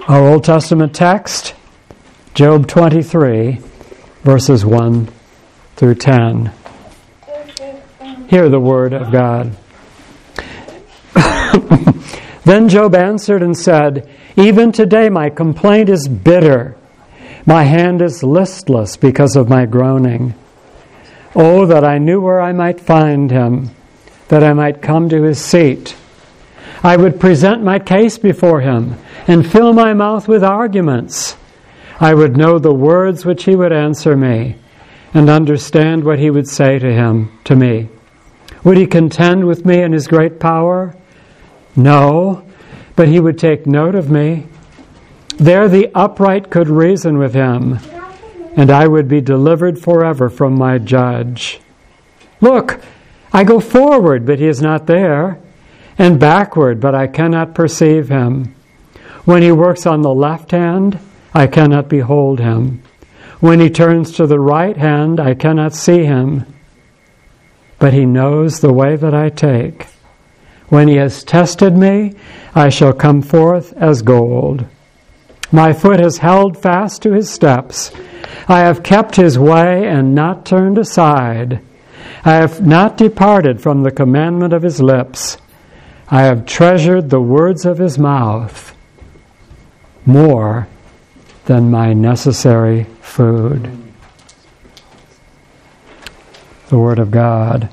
Our Old Testament text, Job 23, verses 1 through 10. Hear the word of God. Then Job answered and said, "Even today my complaint is bitter. My hand is listless because of my groaning. Oh, that I knew where I might find him, that I might come to his seat. I would present my case before him and fill my mouth with arguments. I would know the words which he would answer me and understand what he would say to me. Would he contend with me in his great power? No, but he would take note of me. There the upright could reason with him, and I would be delivered forever from my judge. Look, I go forward, but he is not there, and backward, but I cannot perceive him. When he works on the left hand, I cannot behold him. When he turns to the right hand, I cannot see him. But he knows the way that I take. When he has tested me, I shall come forth as gold. My foot has held fast to his steps. I have kept his way and not turned aside. I have not departed from the commandment of his lips. I have treasured the words of his mouth more than my necessary food." The Word of God.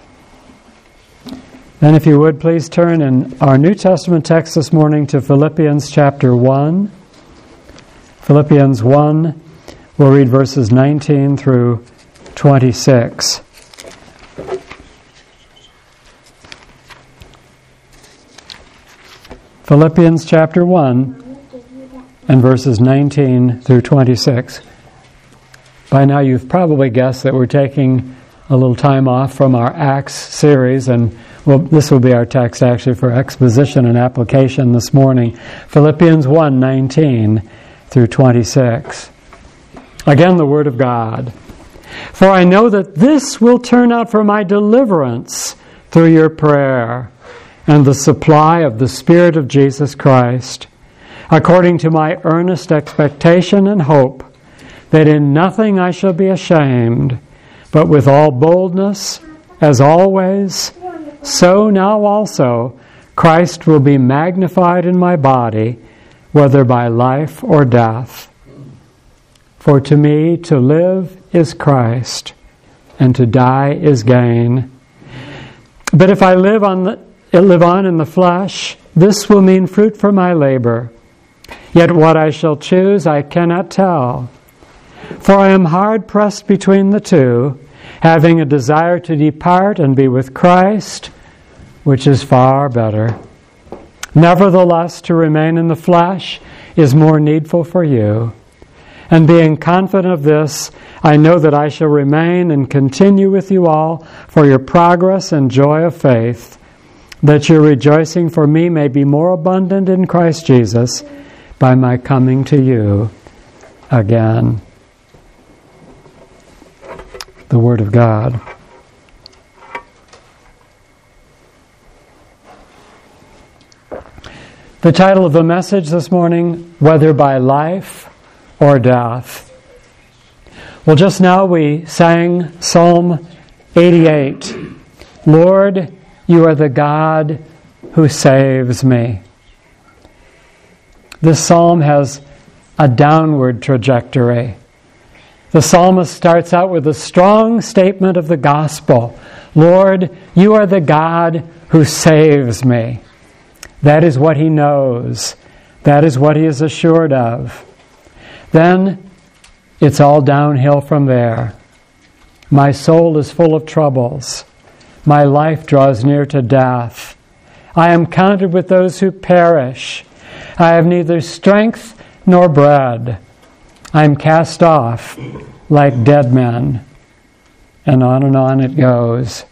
And if you would, please turn in our New Testament text this morning to Philippians chapter 1. Philippians 1, we'll read verses 19 through 26. Philippians chapter 1 and verses 19 through 26. By now you've probably guessed that we're taking a little time off from our Acts series, and this will be our text actually for exposition and application this morning. Philippians 1, 19 through 26. Again, the Word of God. "For I know that this will turn out for my deliverance through your prayer and the supply of the Spirit of Jesus Christ, according to my earnest expectation and hope, that in nothing I shall be ashamed, but with all boldness, as always, so now also Christ will be magnified in my body, whether by life or death. For to me to live is Christ, and to die is gain. But if I live on in the flesh, this will mean fruit for my labor. Yet what I shall choose I cannot tell. For I am hard pressed between the two, having a desire to depart and be with Christ, which is far better. Nevertheless, to remain in the flesh is more needful for you. And being confident of this, I know that I shall remain and continue with you all for your progress and joy of faith, that your rejoicing for me may be more abundant in Christ Jesus by my coming to you again." The Word of God. The title of the message this morning, "Whether by Life or Death." Well, just now we sang Psalm 88. "Lord, you are the God who saves me." This psalm has a downward trajectory. The psalmist starts out with a strong statement of the gospel. "Lord, you are the God who saves me." That is what he knows. That is what he is assured of. Then it's all downhill from there. "My soul is full of troubles. My life draws near to death. I am counted with those who perish. I have neither strength nor bread. I am cast off like dead men." And on it goes.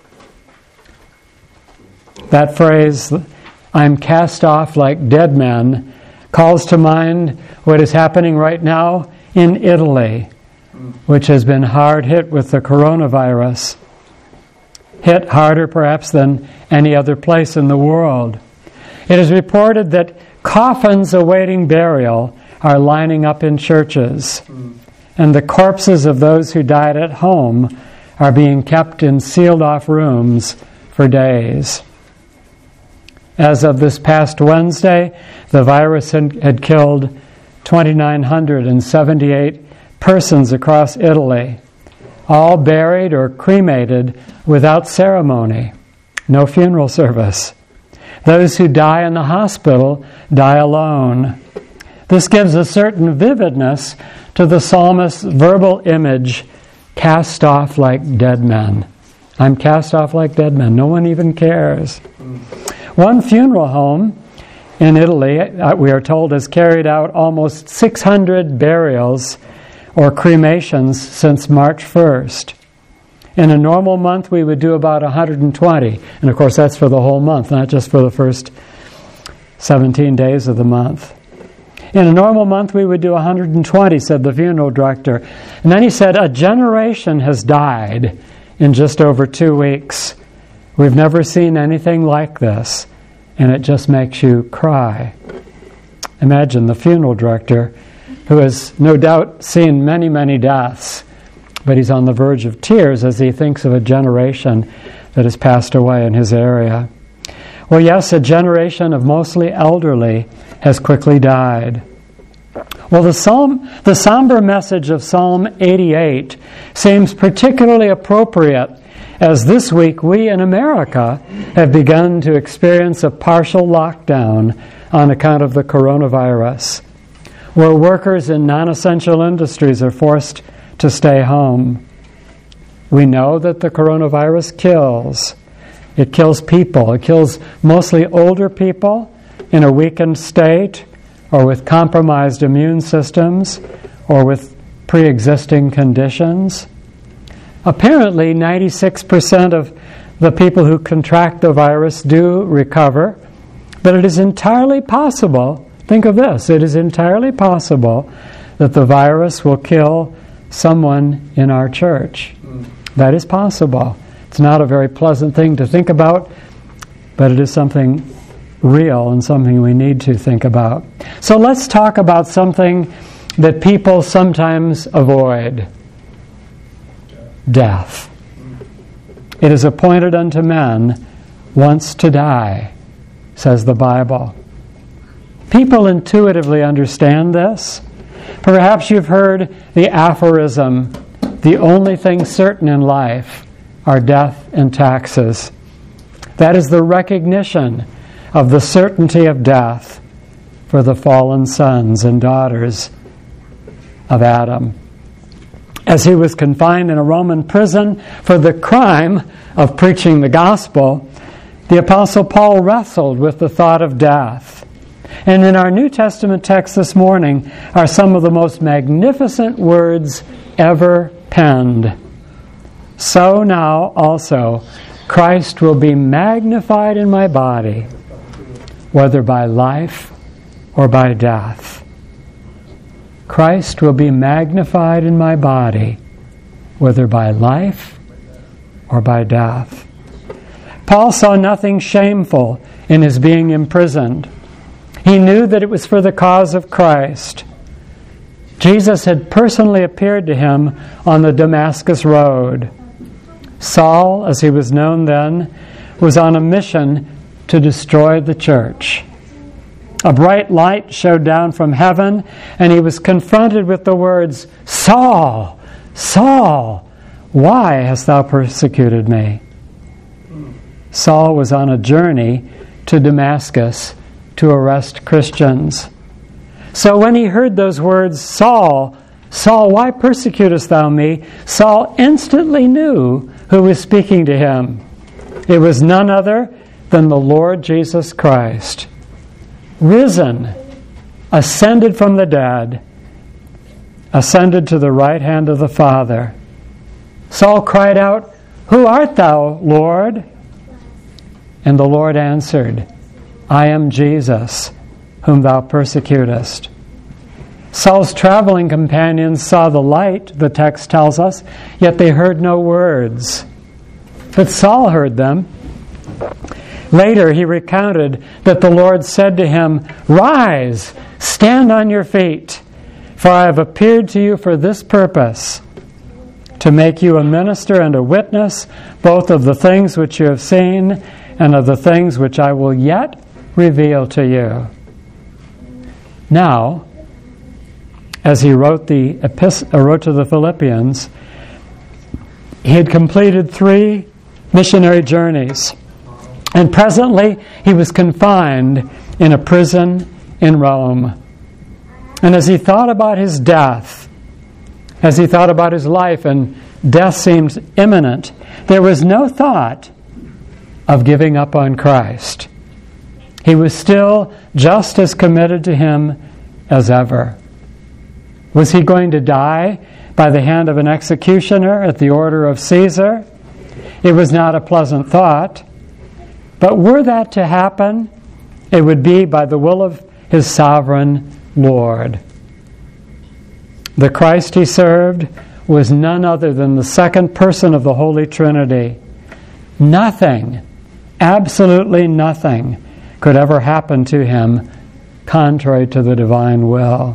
That phrase, "I'm cast off like dead men," calls to mind what is happening right now in Italy, which has been hard hit with the coronavirus. Hit harder perhaps than any other place in the world. It is reported that Coffins awaiting burial are lining up in churches, and the corpses of those who died at home are being kept in sealed-off rooms for days. As of this past Wednesday, the virus had killed 2,978 persons across Italy, all buried or cremated without ceremony, no funeral service. Those who die in the hospital die alone. This gives a certain vividness to the psalmist's verbal image, cast off like dead men. I'm cast off like dead men. No one even cares. One funeral home in Italy, we are told, has carried out almost 600 burials or cremations since March 1st. In a normal month, we would do about 120. And of course, that's for the whole month, not just for the first 17 days of the month. In a normal month, we would do 120, said the funeral director. And then he said, a generation has died in just over 2 weeks. We've never seen anything like this, and it just makes you cry. Imagine the funeral director, who has no doubt seen many, many deaths, but he's on the verge of tears as he thinks of a generation that has passed away in his area. Well, yes, a generation of mostly elderly has quickly died. Well, the somber message of Psalm 88 seems particularly appropriate as this week we in America have begun to experience a partial lockdown on account of the coronavirus, where workers in non-essential industries are forced to stay home. We know that the coronavirus kills. It kills people. It kills mostly older people in a weakened state or with compromised immune systems or with pre-existing conditions. Apparently, 96% of the people who contract the virus do recover, but it is entirely possible, think of this, it is entirely possible that the virus will kill someone in our church. That is possible. It's not a very pleasant thing to think about, but it is something real and something we need to think about. So let's talk about something that people sometimes avoid. Death. It is appointed unto men once to die, says the Bible. People intuitively understand this. Perhaps you've heard the aphorism, the only things certain in life are death and taxes. That is the recognition of the certainty of death for the fallen sons and daughters of Adam. As he was confined in a Roman prison for the crime of preaching the gospel, the Apostle Paul wrestled with the thought of death. And in our New Testament text this morning are some of the most magnificent words ever penned. So now also Christ will be magnified in my body, whether by life or by death. Christ will be magnified in my body, whether by life or by death. Paul saw nothing shameful in his being imprisoned. He knew that it was for the cause of Christ. Jesus had personally appeared to him on the Damascus Road. Saul, as he was known then, was on a mission to destroy the church. A bright light showed down from heaven, and he was confronted with the words, Saul, Saul, why hast thou persecuted me? Saul was on a journey to Damascus to arrest Christians. So when he heard those words, Saul, Saul, why persecutest thou me? Saul instantly knew who was speaking to him. It was none other than the Lord Jesus Christ, risen, ascended from the dead, ascended to the right hand of the Father. Saul cried out, Who art thou, Lord? And the Lord answered, I am Jesus, whom thou persecutest. Saul's traveling companions saw the light, the text tells us, yet they heard no words. But Saul heard them. Later, he recounted that the Lord said to him, "Rise, stand on your feet, for I have appeared to you for this purpose, to make you a minister and a witness, both of the things which you have seen and of the things which I will yet reveal to you." Now, as he wrote to the Philippians, he had completed 3 missionary journeys. And presently, he was confined in a prison in Rome. And as he thought about his death, as he thought about his life, and death seemed imminent, there was no thought of giving up on Christ. He was still just as committed to him as ever. Was he going to die by the hand of an executioner at the order of Caesar? It was not a pleasant thought. But were that to happen, it would be by the will of his sovereign Lord. The Christ he served was none other than the second person of the Holy Trinity. Nothing, absolutely nothing, could ever happen to him contrary to the divine will.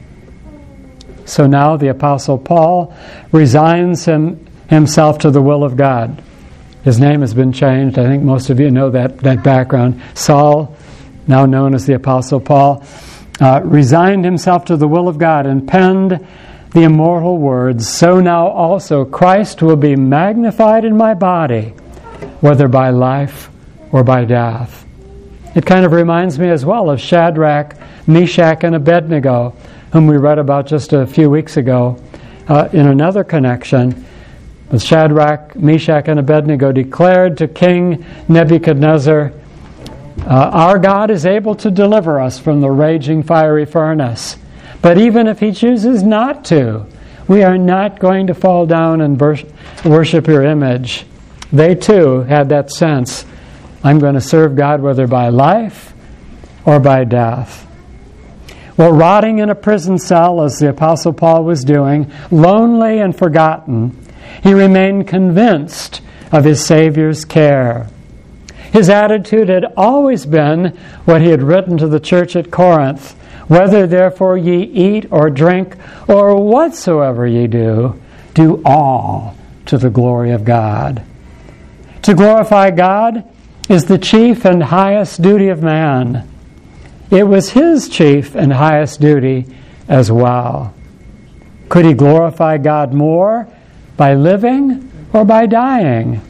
So now the Apostle Paul resigns himself to the will of God. His name has been changed. I think most of you know that background. Saul, now known as the Apostle Paul, resigned himself to the will of God and penned the immortal words, "So now also Christ will be magnified in my body, whether by life or by death." It kind of reminds me as well of Shadrach, Meshach, and Abednego, whom we read about just a few weeks ago in another connection. As Shadrach, Meshach, and Abednego declared to King Nebuchadnezzar, "Our God is able to deliver us from the raging fiery furnace. But even if he chooses not to, we are not going to fall down and worship your image." They too had that sense, I'm going to serve God whether by life or by death. Well, rotting in a prison cell, as the Apostle Paul was doing, lonely and forgotten, he remained convinced of his Savior's care. His attitude had always been what he had written to the church at Corinth, "Whether therefore ye eat or drink or whatsoever ye do, do all to the glory of God." To glorify God is the chief and highest duty of man. It was his chief and highest duty as well. Could he glorify God more by living or by dying?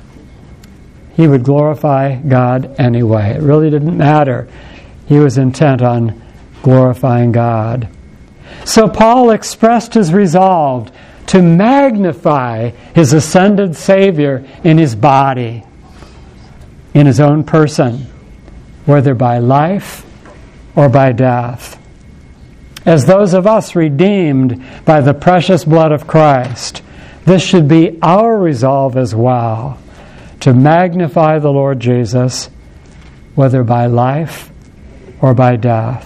He would glorify God anyway. It really didn't matter. He was intent on glorifying God. So Paul expressed his resolve to magnify his ascended Savior in his body, in his own person, whether by life or by death. As those of us redeemed by the precious blood of Christ, this should be our resolve as well, to magnify the Lord Jesus, whether by life or by death.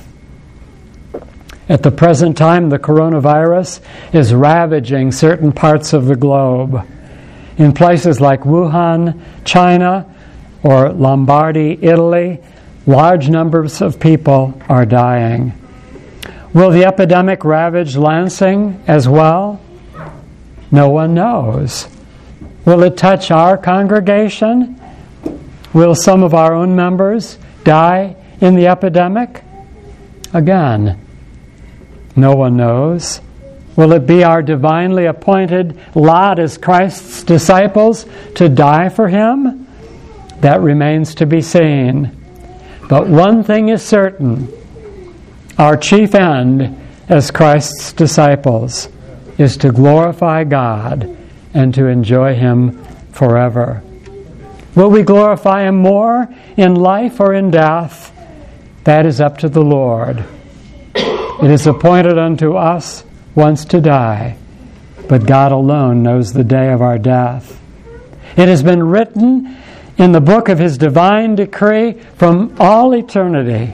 At the present time, the coronavirus is ravaging certain parts of the globe. In places like Wuhan, China, or Lombardy, Italy, large numbers of people are dying. Will the epidemic ravage Lansing as well? No one knows. Will it touch our congregation? Will some of our own members die in the epidemic? Again, no one knows. Will it be our divinely appointed lot as Christ's disciples to die for him? That remains to be seen. But one thing is certain. Our chief end as Christ's disciples is to glorify God and to enjoy him forever. Will we glorify him more in life or in death? That is up to the Lord. It is appointed unto us once to die, but God alone knows the day of our death. It has been written in the book of his divine decree from all eternity.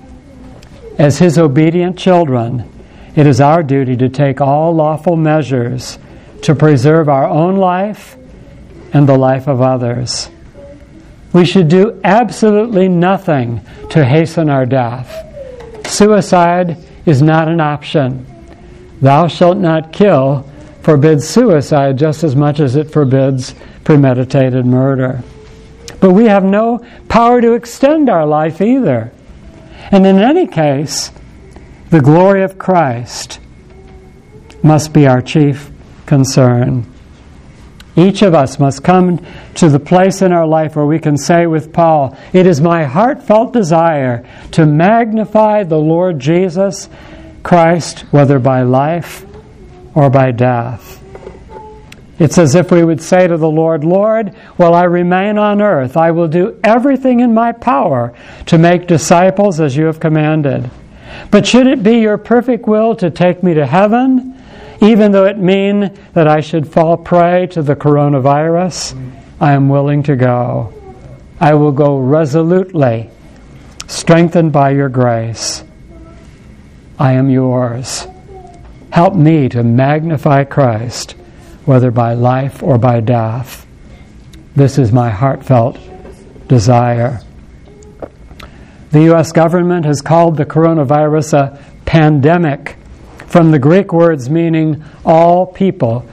As his obedient children, it is our duty to take all lawful measures to preserve our own life and the life of others. We should do absolutely nothing to hasten our death. Suicide is not an option. Thou shalt not kill forbids suicide just as much as it forbids premeditated murder. But we have no power to extend our life either. And in any case, the glory of Christ must be our chief concern. Each of us must come to the place in our life where we can say with Paul, "It is my heartfelt desire to magnify the Lord Jesus Christ, whether by life or by death." It's as if we would say to the Lord, "Lord, while I remain on earth, I will do everything in my power to make disciples as you have commanded. But should it be your perfect will to take me to heaven, even though it mean that I should fall prey to the coronavirus, I am willing to go. I will go resolutely, strengthened by your grace. I am yours. Help me to magnify Christ, whether by life or by death. This is my heartfelt desire." The U.S. government has called the coronavirus a pandemic, from the Greek words meaning all people,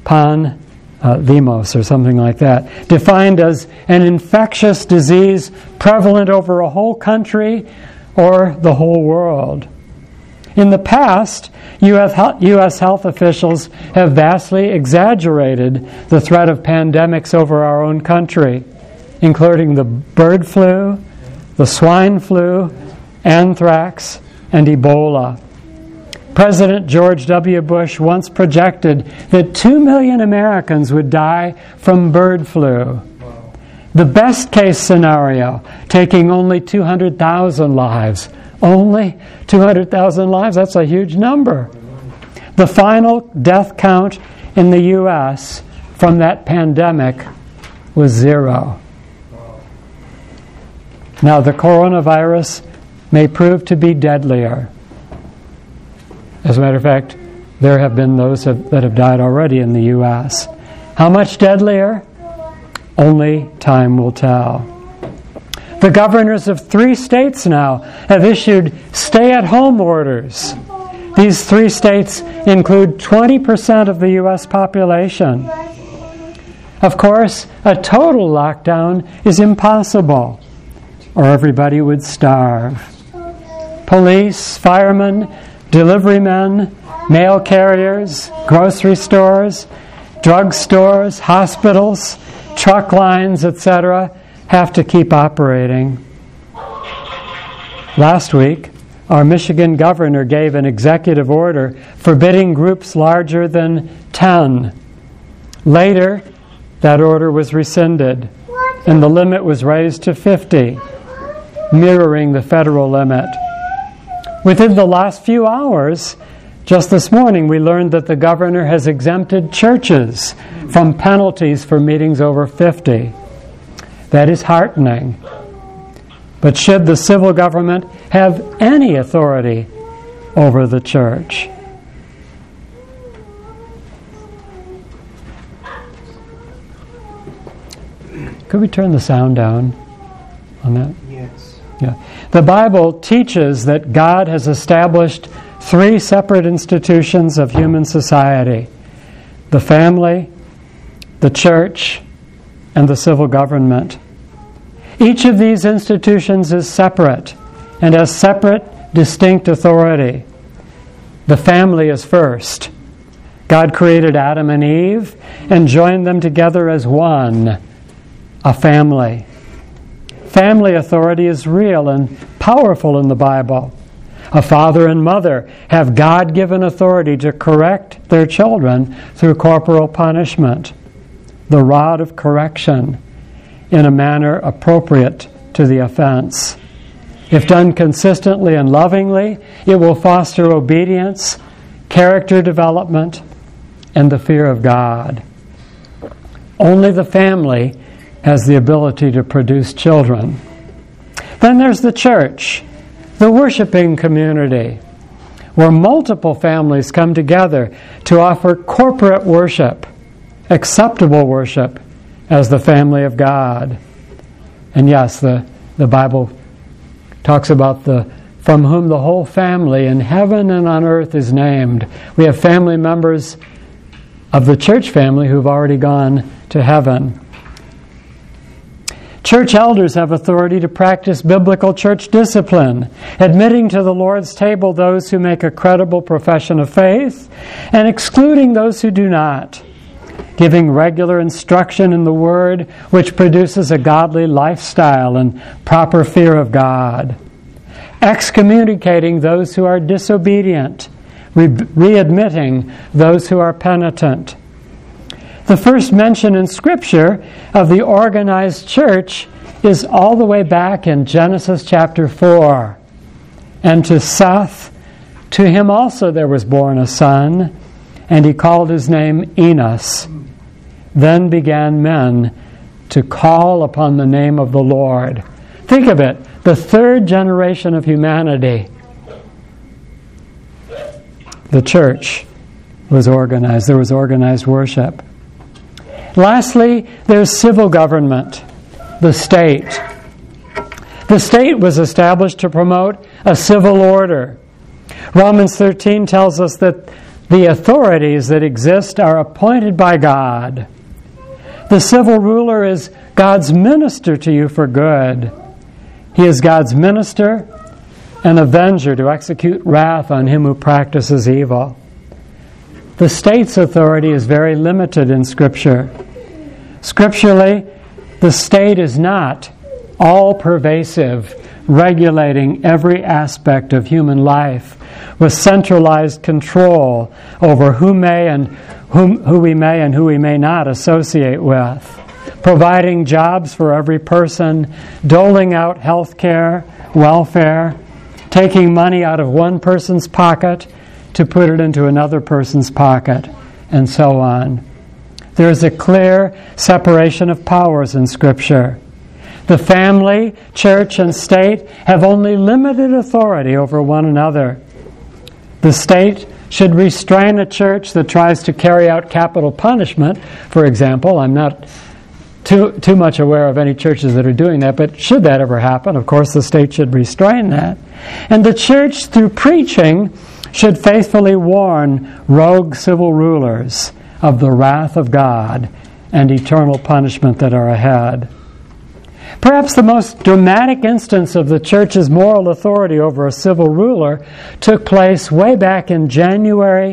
demos or something like that, defined as an infectious disease prevalent over a whole country or the whole world. In the past, U.S. health officials have vastly exaggerated the threat of pandemics over our own country, including the bird flu, the swine flu, anthrax, and Ebola. President George W. Bush once projected that 2 million Americans would die from bird flu. The best case scenario, taking only 200,000 lives. Only 200,000 lives? That's a huge number. The final death count in the U.S. from that pandemic was 0. Now, the coronavirus may prove to be deadlier. As a matter of fact, there have been those that have died already in the U.S. How much deadlier? Only time will tell. The governors of 3 states now have issued stay-at-home orders. These 3 states include 20% of the U.S. population. Of course, a total lockdown is impossible, or everybody would starve. Police, firemen, delivery men, mail carriers, grocery stores, drug stores, hospitals, truck lines, etc., have to keep operating. Last week, our Michigan governor gave an executive order forbidding groups larger than 10. Later, that order was rescinded, and the limit was raised to 50, mirroring the federal limit. Within the last few hours, just this morning, we learned that the governor has exempted churches from penalties for meetings over 50. That is heartening. But should the civil government have any authority over the church? Could we turn the sound down on that? Yes. Yeah. The Bible teaches that God has established 3 separate institutions of human society: the family, the church, and the civil government. Each of these institutions is separate and has separate, distinct authority. The family is first. God created Adam and Eve and joined them together as one, a family. Family authority is real and powerful in the Bible. A father and mother have God-given authority to correct their children through corporal punishment, the rod of correction, in a manner appropriate to the offense. If done consistently and lovingly, it will foster obedience, character development, and the fear of God. Only the family has the ability to produce children. Then there's the church, the worshiping community, where multiple families come together to offer corporate worship, acceptable worship, as the family of God. And yes, the Bible talks about from whom the whole family in heaven and on earth is named. We have family members of the church family who've already gone to heaven. Church elders have authority to practice biblical church discipline, admitting to the Lord's table those who make a credible profession of faith and excluding those who do not, giving regular instruction in the Word which produces a godly lifestyle and proper fear of God, excommunicating those who are disobedient, readmitting those who are penitent. The first mention in Scripture of the organized church is all the way back in Genesis chapter 4. And to Seth, to him also there was born a son, and he called his name Enos. Then began men to call upon the name of the Lord. Think of it, the third generation of humanity. The church was organized. There was organized worship. Lastly, there's civil government, the state. The state was established to promote a civil order. Romans 13 tells us that the authorities that exist are appointed by God. The civil ruler is God's minister to you for good. He is God's minister, an avenger to execute wrath on him who practices evil. The state's authority is very limited in Scripture. Scripturally, the state is not all-pervasive, regulating every aspect of human life with centralized control over who we may and who we may not associate with, providing jobs for every person, doling out health care, welfare, taking money out of one person's pocket to put it into another person's pocket, and so on. There is a clear separation of powers in Scripture. The family, church, and state have only limited authority over one another. The state should restrain a church that tries to carry out capital punishment, for example. I'm not too much aware of any churches that are doing that, but should that ever happen, of course the state should restrain that. And the church, through preaching, should faithfully warn rogue civil rulers of the wrath of God and eternal punishment that are ahead. Perhaps the most dramatic instance of the church's moral authority over a civil ruler took place way back in January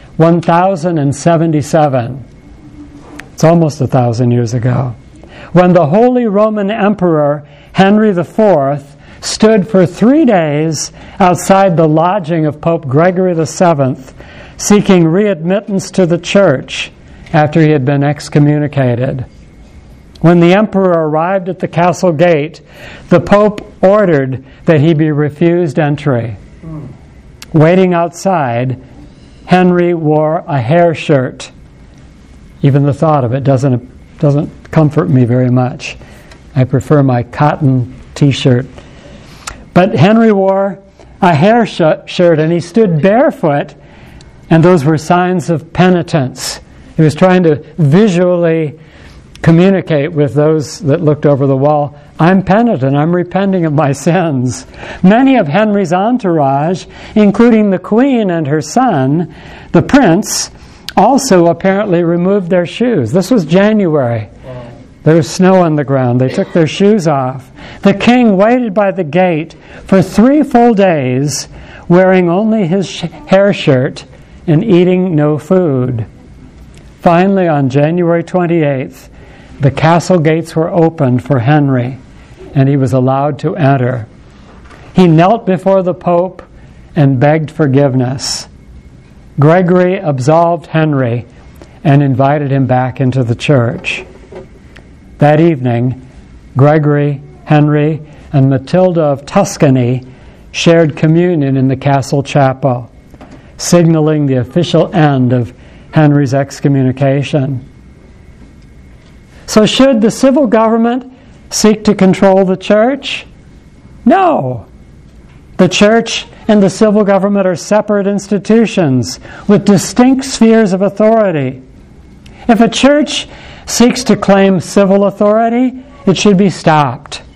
1077. It's almost 1,000 years ago, when the Holy Roman Emperor Henry IV stood for 3 days outside the lodging of Pope Gregory VII, seeking readmittance to the church after he had been excommunicated. When the emperor arrived at the castle gate, the Pope ordered that he be refused entry. Waiting outside, Henry wore a hair shirt. Even the thought of it doesn't comfort me very much. I prefer my cotton t-shirt. But Henry wore a hair shirt and he stood barefoot, and those were signs of penitence. He was trying to visually communicate with those that looked over the wall, I'm penitent, I'm repenting of my sins. Many of Henry's entourage, including the Queen and her son, the Prince, also apparently removed their shoes. This was January. There was snow on the ground. They took their shoes off. The king waited by the gate for 3 full days, wearing only his hair shirt and eating no food. Finally, on January 28th, the castle gates were opened for Henry, and he was allowed to enter. He knelt before the Pope and begged forgiveness. Gregory absolved Henry and invited him back into the church. That evening, Gregory, Henry, and Matilda of Tuscany shared communion in the castle chapel, signaling the official end of Henry's excommunication. So should the civil government seek to control the church? No. The church and the civil government are separate institutions with distinct spheres of authority. If a church seeks to claim civil authority, it should be stopped.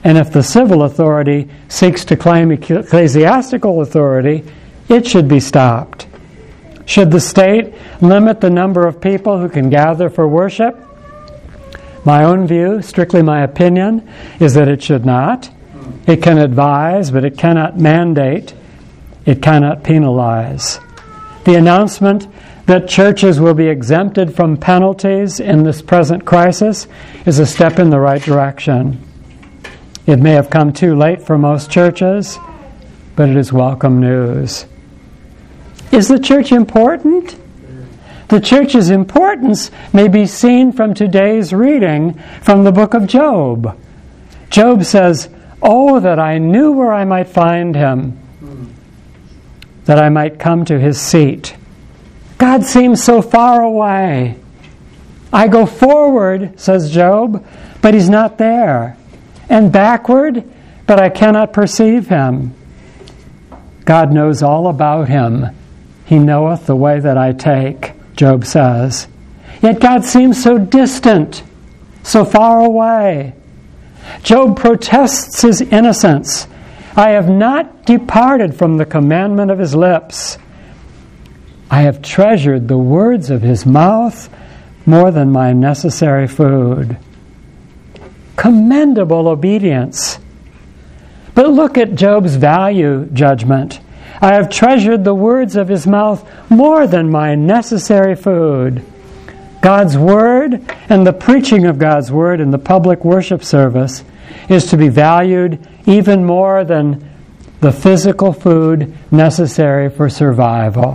And if the civil authority seeks to claim ecclesiastical authority, it should be stopped. Should the state limit the number of people who can gather for worship? My own view, strictly my opinion, is that it should not. It can advise, but it cannot mandate. It cannot penalize. The announcement that churches will be exempted from penalties in this present crisis is a step in the right direction. It may have come too late for most churches, but it is welcome news. Is the church important? The church's importance may be seen from today's reading from the book of Job. Job says, "Oh, that I knew where I might find him, that I might come to his seat. God seems so far away. I go forward," says Job, "but he's not there. And backward, but I cannot perceive him. God knows all about him. He knoweth the way that I take," Job says. Yet God seems so distant, so far away. Job protests his innocence. "I have not departed from the commandment of his lips. I have treasured the words of his mouth more than my necessary food." Commendable obedience. But look at Job's value judgment. "I have treasured the words of his mouth more than my necessary food." God's Word and the preaching of God's Word in the public worship service is to be valued even more than the physical food necessary for survival.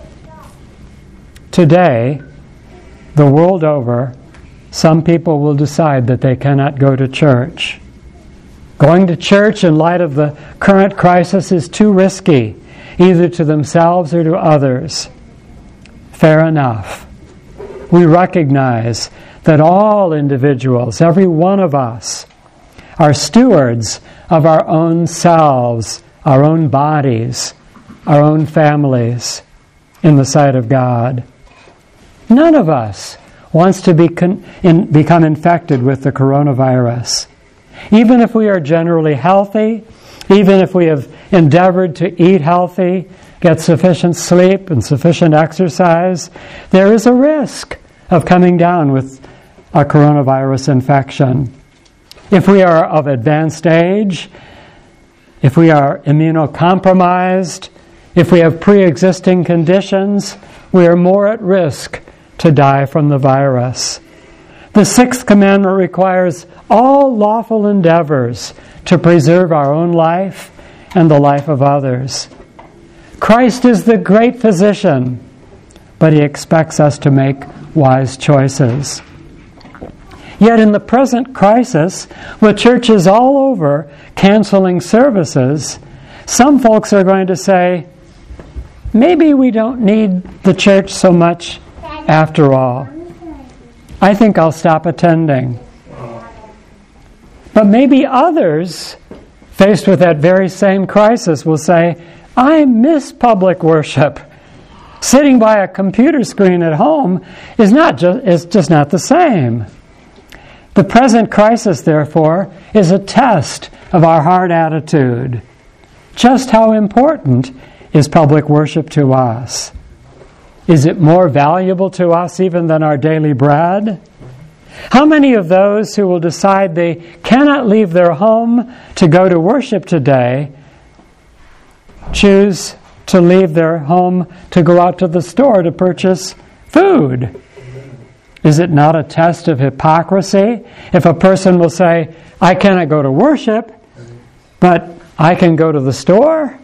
Today, the world over, some people will decide that they cannot go to church. Going to church in light of the current crisis is too risky, either to themselves or to others. Fair enough. We recognize that all individuals, every one of us, are stewards of our own selves, our own bodies, our own families in the sight of God. None of us wants to become infected with the coronavirus. Even if we are generally healthy, even if we have endeavored to eat healthy, get sufficient sleep and sufficient exercise, there is a risk of coming down with a coronavirus infection. If we are of advanced age, if we are immunocompromised, if we have pre-existing conditions, we are more at risk to die from the virus. The sixth commandment requires all lawful endeavors to preserve our own life and the life of others. Christ is the great physician, but he expects us to make wise choices. Yet in the present crisis, with churches all over canceling services, some folks are going to say, maybe we don't need the church so much after all. I think I'll stop attending. But maybe others, faced with that very same crisis, will say, I miss public worship. Sitting by a computer screen at home is just not the same. The present crisis, therefore, is a test of our heart attitude. Just how important is public worship to us? Is it more valuable to us even than our daily bread? How many of those who will decide they cannot leave their home to go to worship today choose to leave their home to go out to the store to purchase food? Is it not a test of hypocrisy if a person will say, I cannot go to worship, but I can go to the store?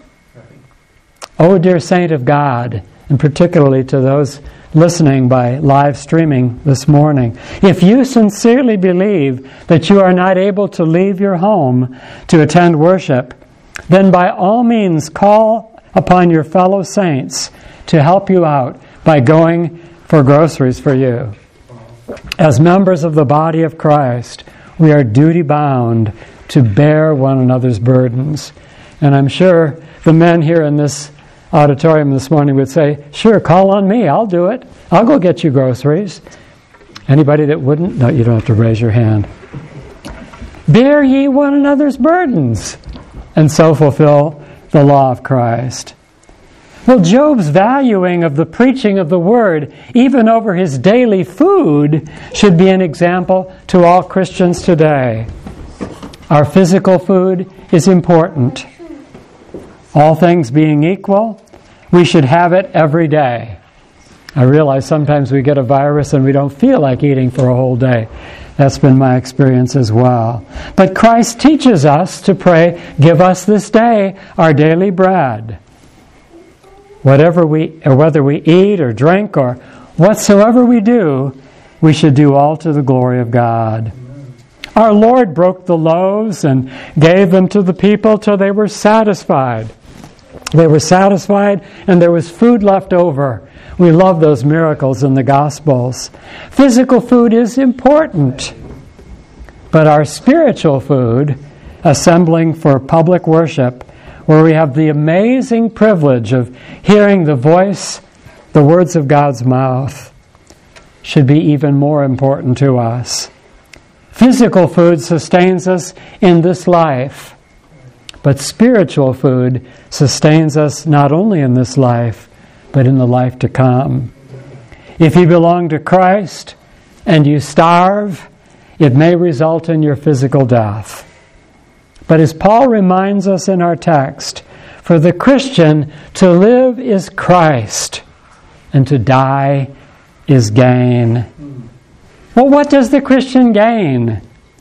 Oh, dear saint of God, and particularly to those listening by live streaming this morning, if you sincerely believe that you are not able to leave your home to attend worship, then by all means call upon your fellow saints to help you out by going for groceries for you. As members of the body of Christ, we are duty-bound to bear one another's burdens. And I'm sure the men here in this auditorium this morning would say, sure, call on me, I'll do it. I'll go get you groceries. Anybody that wouldn't? No, you don't have to raise your hand. Bear ye one another's burdens, and so fulfill the law of Christ. Well, Job's valuing of the preaching of the Word, even over his daily food, should be an example to all Christians today. Our physical food is important. All things being equal, we should have it every day. I realize sometimes we get a virus and we don't feel like eating for a whole day. That's been my experience as well. But Christ teaches us to pray, "Give us this day our daily bread." Whether we eat or drink or whatsoever we do, we should do all to the glory of God. Our Lord broke the loaves and gave them to the people till they were satisfied. They were satisfied and there was food left over. We love those miracles in the Gospels. Physical food is important, but our spiritual food, assembling for public worship, where we have the amazing privilege of hearing the voice, the words of God's mouth, should be even more important to us. Physical food sustains us in this life, but spiritual food sustains us not only in this life, but in the life to come. If you belong to Christ and you starve, it may result in your physical death. But as Paul reminds us in our text, for the Christian, to live is Christ, and to die is gain. Well, what does the Christian gain?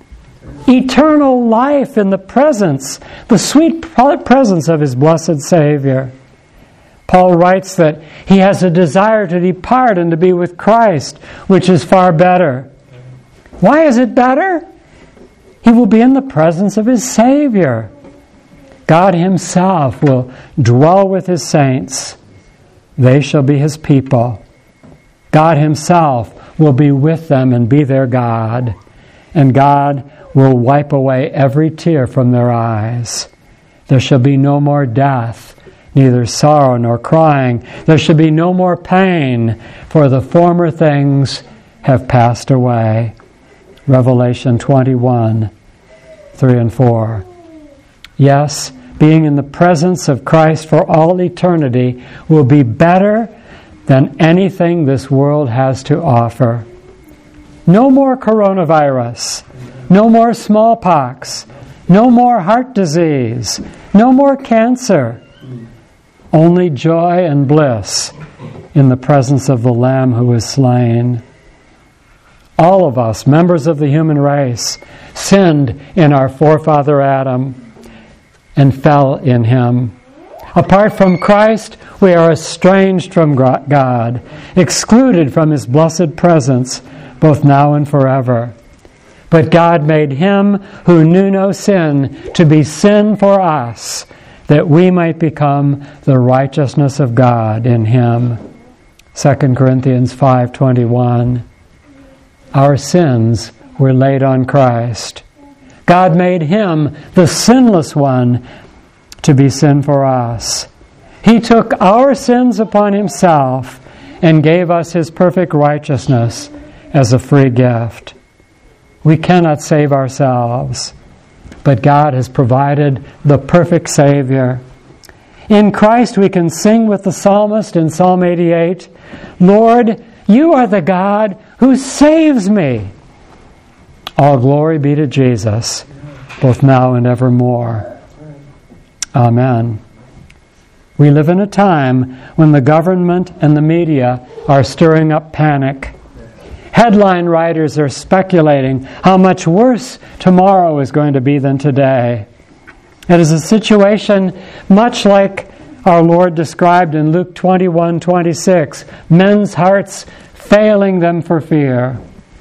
Eternal life in the presence, the sweet presence of his blessed Savior. Paul writes that he has a desire to depart and to be with Christ, which is far better. Why is it better? He will be in the presence of his Savior. God himself will dwell with his saints. They shall be his people. God himself will be with them and be their God. And God will wipe away every tear from their eyes. There shall be no more death, neither sorrow nor crying. There shall be no more pain, for the former things have passed away. Revelation 21, 3 and 4. Yes, being in the presence of Christ for all eternity will be better than anything this world has to offer. No more coronavirus, no more smallpox, no more heart disease, no more cancer. Only joy and bliss in the presence of the Lamb who is slain. All of us, members of the human race, sinned in our forefather Adam and fell in him. Apart from Christ, we are estranged from God, excluded from his blessed presence, both now and forever. But God made him who knew no sin to be sin for us, that we might become the righteousness of God in him. 2 Corinthians 5:21. Our sins were laid on Christ. God made him, the sinless one, to be sin for us. He took our sins upon himself and gave us his perfect righteousness as a free gift. We cannot save ourselves, but God has provided the perfect Savior. In Christ we can sing with the psalmist in Psalm 88, "Lord, you are the God who saves me." All glory be to Jesus, both now and evermore. Amen. We live in a time when the government and the media are stirring up panic. Headline writers are speculating how much worse tomorrow is going to be than today. It is a situation much like our Lord described in Luke 21:26, men's hearts failing them for fear.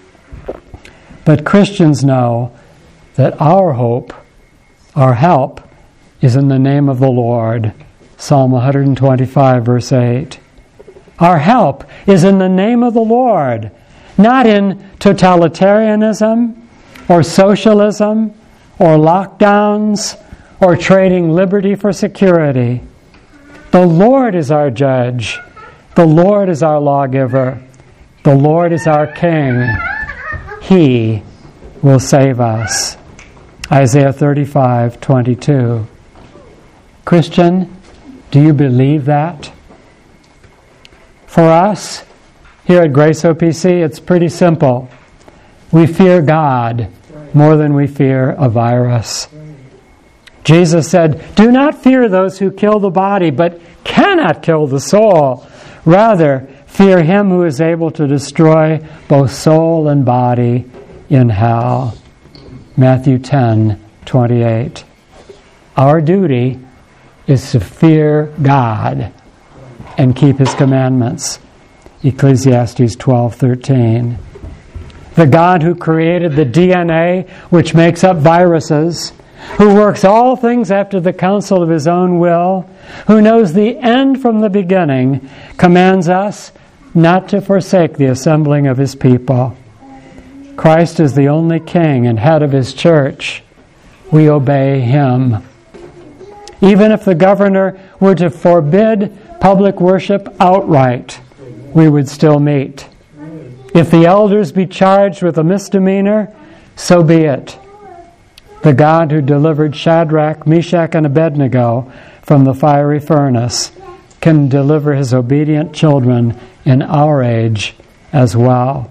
But Christians know that our hope, our help, is in the name of the Lord. Psalm 125, verse 8. Our help is in the name of the Lord, not in totalitarianism or socialism or lockdowns or trading liberty for security. The Lord is our judge. The Lord is our lawgiver. The Lord is our King. He will save us. Isaiah 35:22. Christian, do you believe that? For us, here at Grace OPC, it's pretty simple. We fear God more than we fear a virus. Jesus said, "Do not fear those who kill the body, but cannot kill the soul. Rather, fear him who is able to destroy both soul and body in hell." Matthew 10:28. Our duty is to fear God and keep His commandments. Ecclesiastes 12:13. The God who created the DNA which makes up viruses, who works all things after the counsel of His own will, who knows the end from the beginning, commands us not to forsake the assembling of His people. Christ is the only King and head of His church. We obey Him. Even if the governor were to forbid public worship outright, we would still meet. If the elders be charged with a misdemeanor, so be it. The God who delivered Shadrach, Meshach, and Abednego from the fiery furnace can deliver His obedient children in our age as well.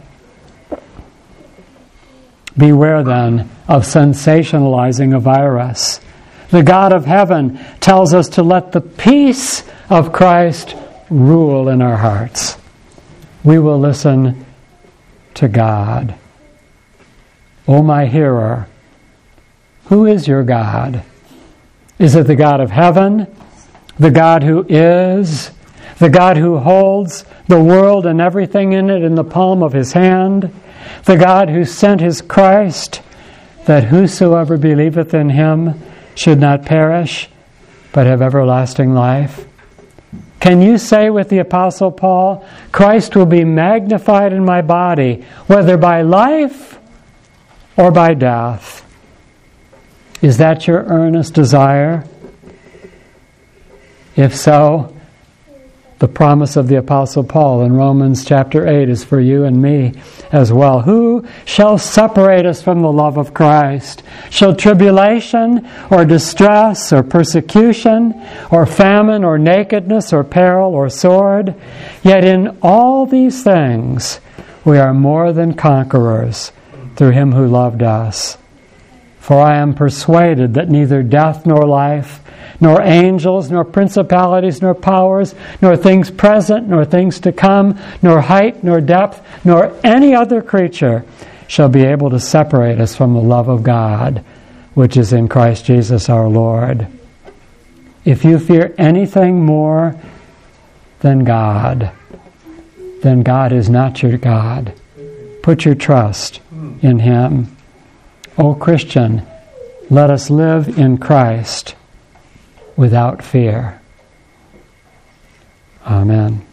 Beware then of sensationalizing a virus. The God of heaven tells us to let the peace of Christ rule in our hearts. We will listen to God. O my hearer, who is your God? Is it the God of heaven, the God who is, the God who holds the world and everything in it in the palm of His hand, the God who sent His Christ, that whosoever believeth in Him should not perish, but have everlasting life? Can you say with the Apostle Paul, Christ will be magnified in my body, whether by life or by death? Is that your earnest desire? If so, the promise of the Apostle Paul in Romans chapter 8 is for you and me as well. Who shall separate us from the love of Christ? Shall tribulation or distress or persecution or famine or nakedness or peril or sword? Yet in all these things we are more than conquerors through Him who loved us. For I am persuaded that neither death nor life, nor angels, nor principalities, nor powers, nor things present, nor things to come, nor height, nor depth, nor any other creature shall be able to separate us from the love of God, which is in Christ Jesus our Lord. If you fear anything more than God, then God is not your God. Put your trust in Him. O Christian, let us live in Christ without fear. Amen.